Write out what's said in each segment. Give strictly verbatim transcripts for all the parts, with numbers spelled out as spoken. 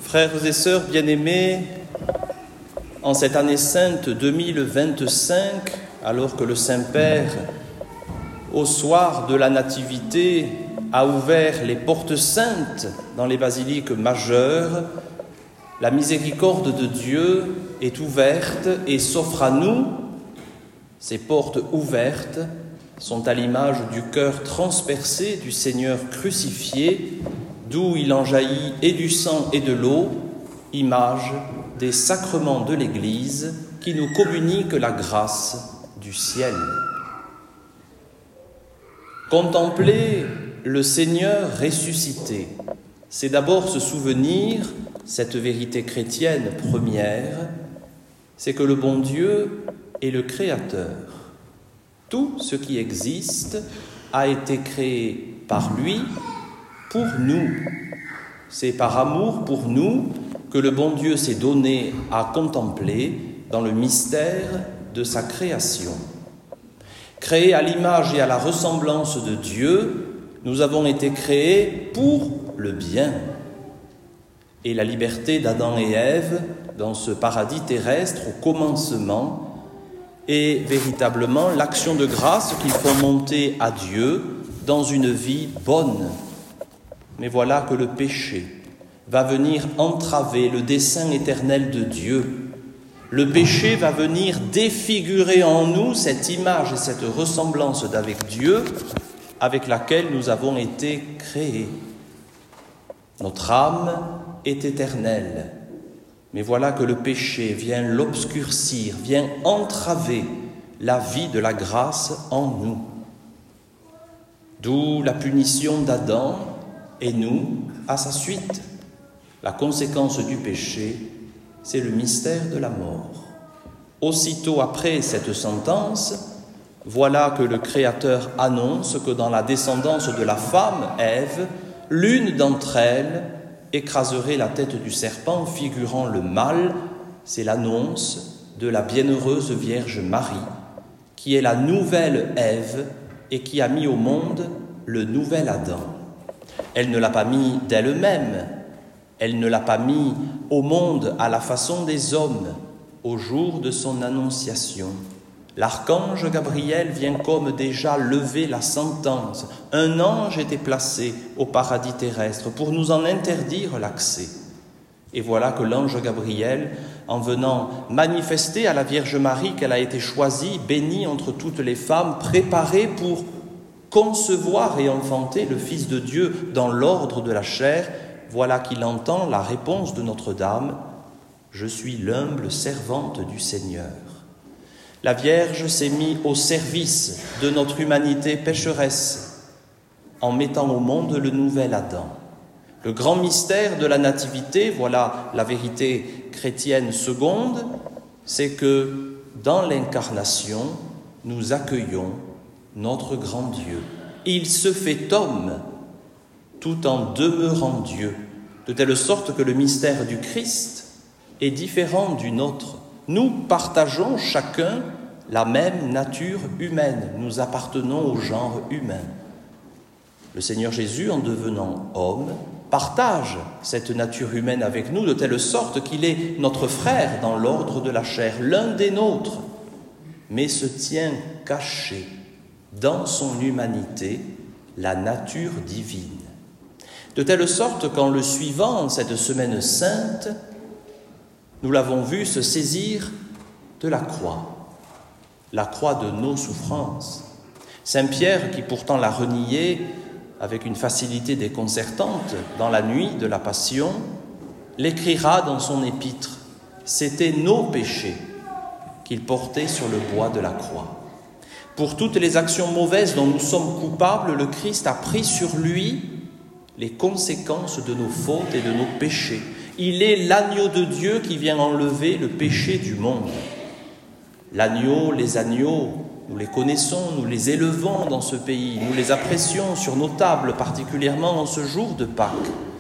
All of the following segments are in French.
Frères et sœurs bien-aimés, en cette année sainte deux mille vingt-cinq, alors que le Saint-Père, au soir de la Nativité, a ouvert les portes saintes dans les basiliques majeures, la miséricorde de Dieu est ouverte et s'offre à nous. Ces portes ouvertes sont à l'image du cœur transpercé du Seigneur crucifié, d'où il en jaillit et du sang et de l'eau, image des sacrements de l'Église qui nous communiquent la grâce du ciel. Contempler le Seigneur ressuscité, c'est d'abord se souvenir, cette vérité chrétienne première, c'est que le bon Dieu est le Créateur. Tout ce qui existe a été créé par lui, pour nous. C'est par amour pour nous que le bon Dieu s'est donné à contempler dans le mystère de sa création. Créés à l'image et à la ressemblance de Dieu, nous avons été créés pour le bien. Et la liberté d'Adam et Ève dans ce paradis terrestre au commencement est véritablement l'action de grâce qu'ils font monter à Dieu dans une vie bonne. Mais voilà que le péché va venir entraver le dessein éternel de Dieu. Le péché va venir défigurer en nous cette image et cette ressemblance d'avec Dieu avec laquelle nous avons été créés. Notre âme est éternelle, mais voilà que le péché vient l'obscurcir, vient entraver la vie de la grâce en nous. D'où la punition d'Adam et nous à sa suite. La conséquence du péché, c'est le mystère de la mort. Aussitôt après cette sentence, voilà que le Créateur annonce que dans la descendance de la femme, Ève, l'une d'entre elles écraserait la tête du serpent, figurant le mal. C'est l'annonce de la bienheureuse Vierge Marie, qui est la nouvelle Ève et qui a mis au monde le nouvel Adam. Elle ne l'a pas mis d'elle-même, elle ne l'a pas mis au monde à la façon des hommes, au jour de son annonciation. L'archange Gabriel vient comme déjà lever la sentence. Un ange était placé au paradis terrestre pour nous en interdire l'accès. Et voilà que l'ange Gabriel, en venant manifester à la Vierge Marie qu'elle a été choisie, bénie entre toutes les femmes, préparée pour concevoir et enfanter le Fils de Dieu dans l'ordre de la chair, voilà qu'il entend la réponse de Notre-Dame « Je suis l'humble servante du Seigneur ». La Vierge s'est mise au service de notre humanité pécheresse en mettant au monde le nouvel Adam. Le grand mystère de la Nativité, voilà la vérité chrétienne seconde, c'est que dans l'incarnation, nous accueillons notre grand Dieu. Il se fait homme tout en demeurant Dieu, de telle sorte que le mystère du Christ est différent du nôtre. Nous partageons chacun la même nature humaine, nous appartenons au genre humain. Le Seigneur Jésus, en devenant homme, partage cette nature humaine avec nous, de telle sorte qu'il est notre frère dans l'ordre de la chair, l'un des nôtres, mais se tient caché dans son humanité la nature divine. De telle sorte qu'en le suivant cette semaine sainte, nous l'avons vu se saisir de la croix, la croix de nos souffrances. Saint Pierre, qui pourtant l'a renié avec une facilité déconcertante dans la nuit de la Passion, l'écrira dans son épître. C'était nos péchés qu'il portait sur le bois de la croix. Pour toutes les actions mauvaises dont nous sommes coupables, le Christ a pris sur lui les conséquences de nos fautes et de nos péchés. Il est l'agneau de Dieu qui vient enlever le péché du monde. L'agneau, les agneaux, nous les connaissons, nous les élevons dans ce pays, nous les apprécions sur nos tables, particulièrement en ce jour de Pâques.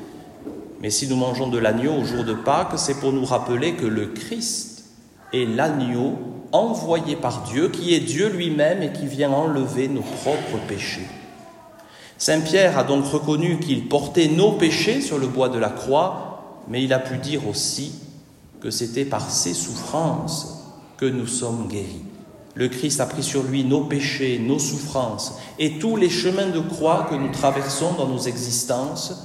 Mais si nous mangeons de l'agneau au jour de Pâques, c'est pour nous rappeler que le Christ est l'agneau envoyé par Dieu, qui est Dieu lui-même et qui vient enlever nos propres péchés. Saint Pierre a donc reconnu qu'il portait nos péchés sur le bois de la croix mais il a pu dire aussi que c'était par ses souffrances que nous sommes guéris. Le Christ a pris sur lui nos péchés, nos souffrances et tous les chemins de croix que nous traversons dans nos existences,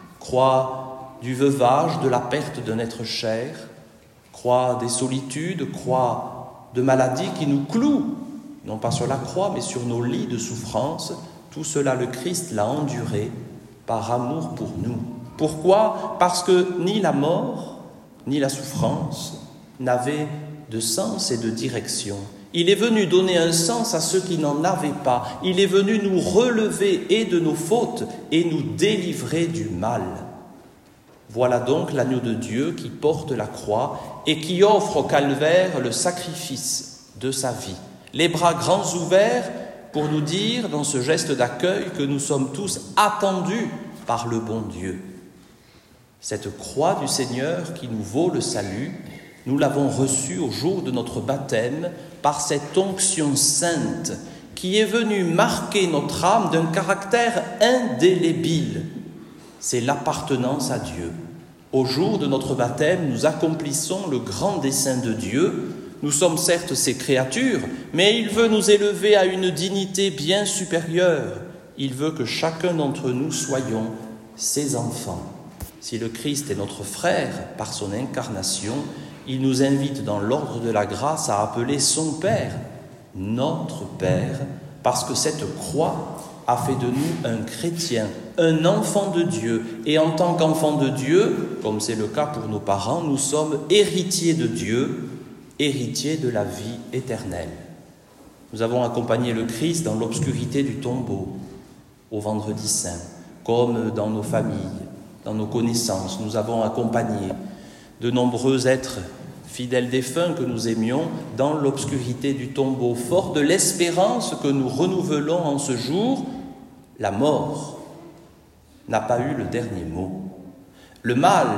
croix du veuvage, de la perte de notre chair, croix des solitudes, croix de maladies qui nous clouent, non pas sur la croix, mais sur nos lits de souffrance. Tout cela, le Christ l'a enduré par amour pour nous. Pourquoi ? Parce que ni la mort, ni la souffrance n'avaient de sens et de direction. Il est venu donner un sens à ceux qui n'en avaient pas. Il est venu nous relever et de nos fautes et nous délivrer du mal. Voilà donc l'agneau de Dieu qui porte la croix et qui offre au calvaire le sacrifice de sa vie. Les bras grands ouverts pour nous dire dans ce geste d'accueil que nous sommes tous attendus par le bon Dieu. Cette croix du Seigneur qui nous vaut le salut, nous l'avons reçue au jour de notre baptême par cette onction sainte qui est venue marquer notre âme d'un caractère indélébile. C'est l'appartenance à Dieu. Au jour de notre baptême, nous accomplissons le grand dessein de Dieu. Nous sommes certes ses créatures, mais il veut nous élever à une dignité bien supérieure. Il veut que chacun d'entre nous soyons ses enfants. Si le Christ est notre frère par son incarnation, il nous invite dans l'ordre de la grâce à appeler son Père, notre Père, parce que cette croix a fait de nous un chrétien, un enfant de Dieu. Et en tant qu'enfant de Dieu, comme c'est le cas pour nos parents, nous sommes héritiers de Dieu, héritiers de la vie éternelle. Nous avons accompagné le Christ dans l'obscurité du tombeau, au Vendredi Saint, comme dans nos familles, dans nos connaissances. Nous avons accompagné de nombreux êtres fidèles défunts que nous aimions dans l'obscurité du tombeau, fort de l'espérance que nous renouvelons en ce jour. La mort n'a pas eu le dernier mot. Le mal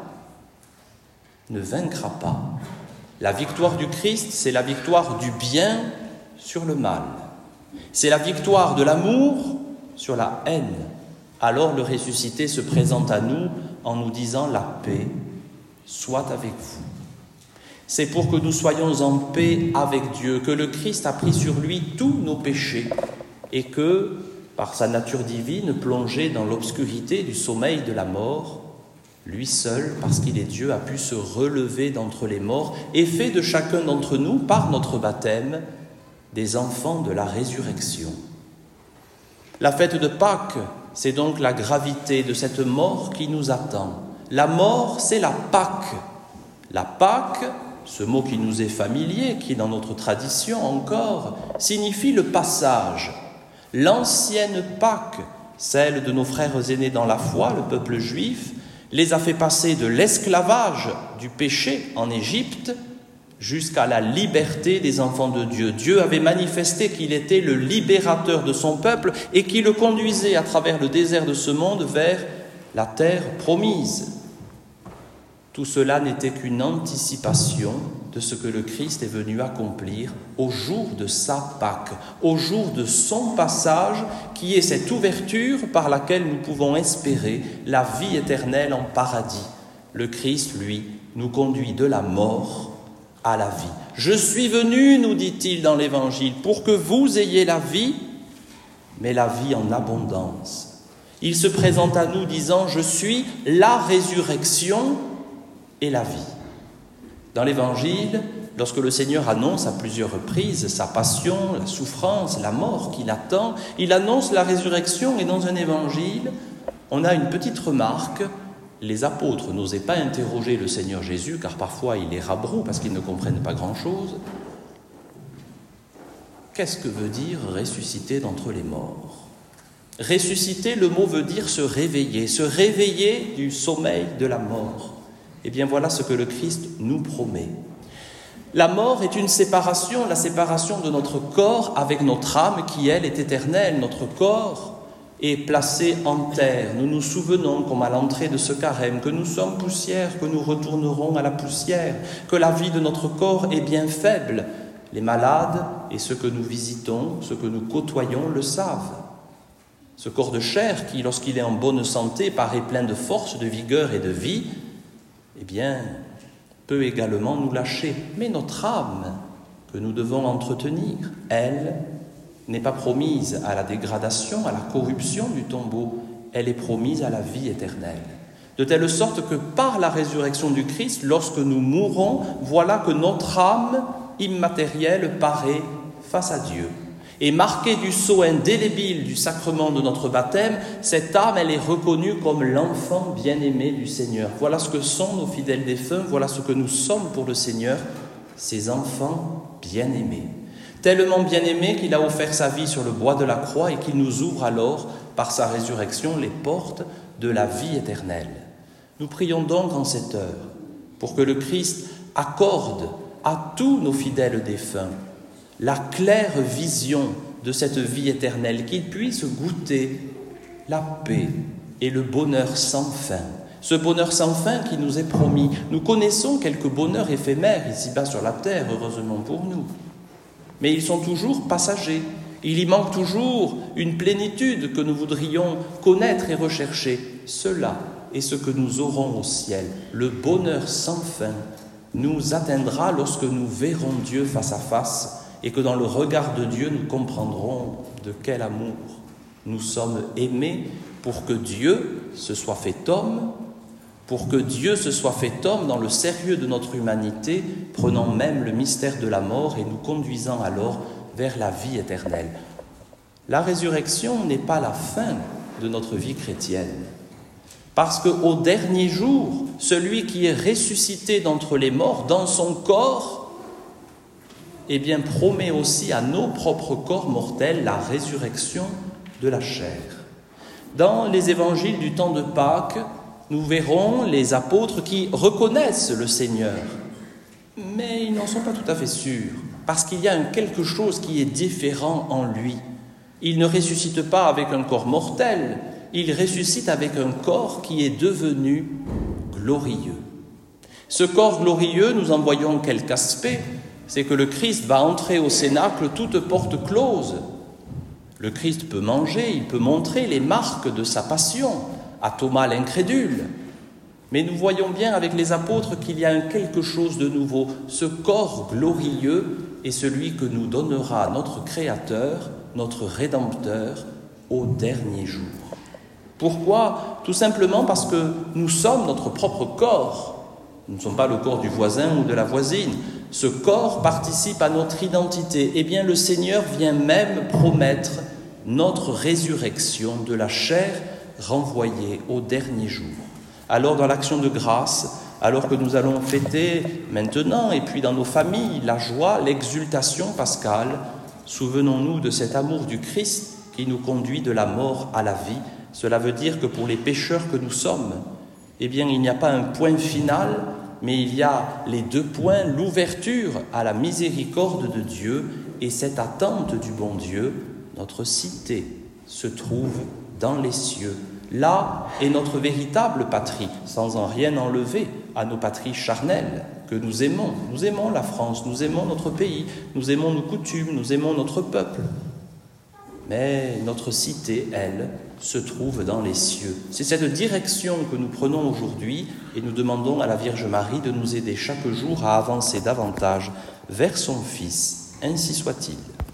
ne vaincra pas. La victoire du Christ, c'est la victoire du bien sur le mal. C'est la victoire de l'amour sur la haine. Alors le ressuscité se présente à nous en nous disant « La paix soit avec vous ». C'est pour que nous soyons en paix avec Dieu, que le Christ a pris sur lui tous nos péchés et que, par sa nature divine, plongé dans l'obscurité du sommeil de la mort, lui seul, parce qu'il est Dieu, a pu se relever d'entre les morts et fait de chacun d'entre nous, par notre baptême, des enfants de la résurrection. La fête de Pâques, c'est donc la gravité de cette mort qui nous attend. La mort, c'est la Pâque. La Pâque, ce mot qui nous est familier, qui est dans notre tradition encore, signifie le passage. L'ancienne Pâque, celle de nos frères aînés dans la foi, le peuple juif, les a fait passer de l'esclavage du péché en Égypte jusqu'à la liberté des enfants de Dieu. Dieu avait manifesté qu'il était le libérateur de son peuple et qui le conduisait à travers le désert de ce monde vers la terre promise. Tout cela n'était qu'une anticipation de ce que le Christ est venu accomplir au jour de sa Pâque, au jour de son passage, qui est cette ouverture par laquelle nous pouvons espérer la vie éternelle en paradis. Le Christ, lui, nous conduit de la mort à la vie. « Je suis venu, nous dit-il dans l'Évangile, pour que vous ayez la vie, mais la vie en abondance. » Il se présente à nous disant « Je suis la résurrection et la vie. » Dans l'Évangile, lorsque le Seigneur annonce à plusieurs reprises sa passion, la souffrance, la mort qui l'attend, il annonce la résurrection et dans un Évangile, on a une petite remarque. Les apôtres n'osaient pas interroger le Seigneur Jésus, car parfois il les rabroue parce qu'ils ne comprennent pas grand-chose. Qu'est-ce que veut dire ressusciter d'entre les morts ? Ressusciter, le mot veut dire se réveiller, se réveiller du sommeil de la mort. Eh bien voilà ce que le Christ nous promet. La mort est une séparation, la séparation de notre corps avec notre âme qui, elle, est éternelle. Notre corps est placé en terre. Nous nous souvenons, comme à l'entrée de ce carême, que nous sommes poussière, que nous retournerons à la poussière, que la vie de notre corps est bien faible. Les malades et ceux que nous visitons, ceux que nous côtoyons le savent. Ce corps de chair qui, lorsqu'il est en bonne santé, paraît plein de force, de vigueur et de vie, eh bien, peut également nous lâcher. Mais notre âme, que nous devons entretenir, elle n'est pas promise à la dégradation, à la corruption du tombeau, elle est promise à la vie éternelle. De telle sorte que par la résurrection du Christ, lorsque nous mourrons, voilà que notre âme immatérielle paraît face à Dieu. Et marquée du sceau indélébile du sacrement de notre baptême, cette âme, elle est reconnue comme l'enfant bien-aimé du Seigneur. Voilà ce que sont nos fidèles défunts, voilà ce que nous sommes pour le Seigneur, ces enfants bien-aimés. Tellement bien-aimés qu'il a offert sa vie sur le bois de la croix et qu'il nous ouvre alors, par sa résurrection, les portes de la vie éternelle. Nous prions donc en cette heure pour que le Christ accorde à tous nos fidèles défunts la claire vision de cette vie éternelle, qu'ils puissent goûter la paix et le bonheur sans fin. Ce bonheur sans fin qui nous est promis. Nous connaissons quelques bonheurs éphémères ici-bas sur la terre, heureusement pour nous. Mais ils sont toujours passagers. Il y manque toujours une plénitude que nous voudrions connaître et rechercher. Cela est ce que nous aurons au ciel. Le bonheur sans fin nous atteindra lorsque nous verrons Dieu face à face et que dans le regard de Dieu, nous comprendrons de quel amour nous sommes aimés pour que Dieu se soit fait homme, pour que Dieu se soit fait homme dans le sérieux de notre humanité, prenant même le mystère de la mort et nous conduisant alors vers la vie éternelle. La résurrection n'est pas la fin de notre vie chrétienne, parce qu'au dernier jour, celui qui est ressuscité d'entre les morts dans son corps, eh bien, promet aussi à nos propres corps mortels la résurrection de la chair. Dans les évangiles du temps de Pâques, nous verrons les apôtres qui reconnaissent le Seigneur, mais ils n'en sont pas tout à fait sûrs, parce qu'il y a un quelque chose qui est différent en lui. Il ne ressuscite pas avec un corps mortel, il ressuscite avec un corps qui est devenu glorieux. Ce corps glorieux, nous en voyons quelques aspects. C'est que le Christ va entrer au cénacle toute porte close. Le Christ peut manger, il peut montrer les marques de sa passion à Thomas l'incrédule. Mais nous voyons bien avec les apôtres qu'il y a quelque chose de nouveau. Ce corps glorieux est celui que nous donnera notre Créateur, notre Rédempteur, au dernier jour. Pourquoi ? Tout simplement parce que nous sommes notre propre corps. Nous ne sommes pas le corps du voisin ou de la voisine. Ce corps participe à notre identité. Eh bien, le Seigneur vient même promettre notre résurrection de la chair renvoyée au dernier jour. Alors, dans l'action de grâce, alors que nous allons fêter maintenant, et puis dans nos familles, la joie, l'exultation pascale, souvenons-nous de cet amour du Christ qui nous conduit de la mort à la vie. Cela veut dire que pour les pécheurs que nous sommes, eh bien, il n'y a pas un point final, mais il y a les deux points, l'ouverture à la miséricorde de Dieu et cette attente du bon Dieu. Notre cité se trouve dans les cieux. Là est notre véritable patrie, sans en rien enlever à nos patries charnelles que nous aimons. Nous aimons la France, nous aimons notre pays, nous aimons nos coutumes, nous aimons notre peuple. Mais notre cité, elle, se trouve dans les cieux. C'est cette direction que nous prenons aujourd'hui et nous demandons à la Vierge Marie de nous aider chaque jour à avancer davantage vers son Fils. Ainsi soit-il.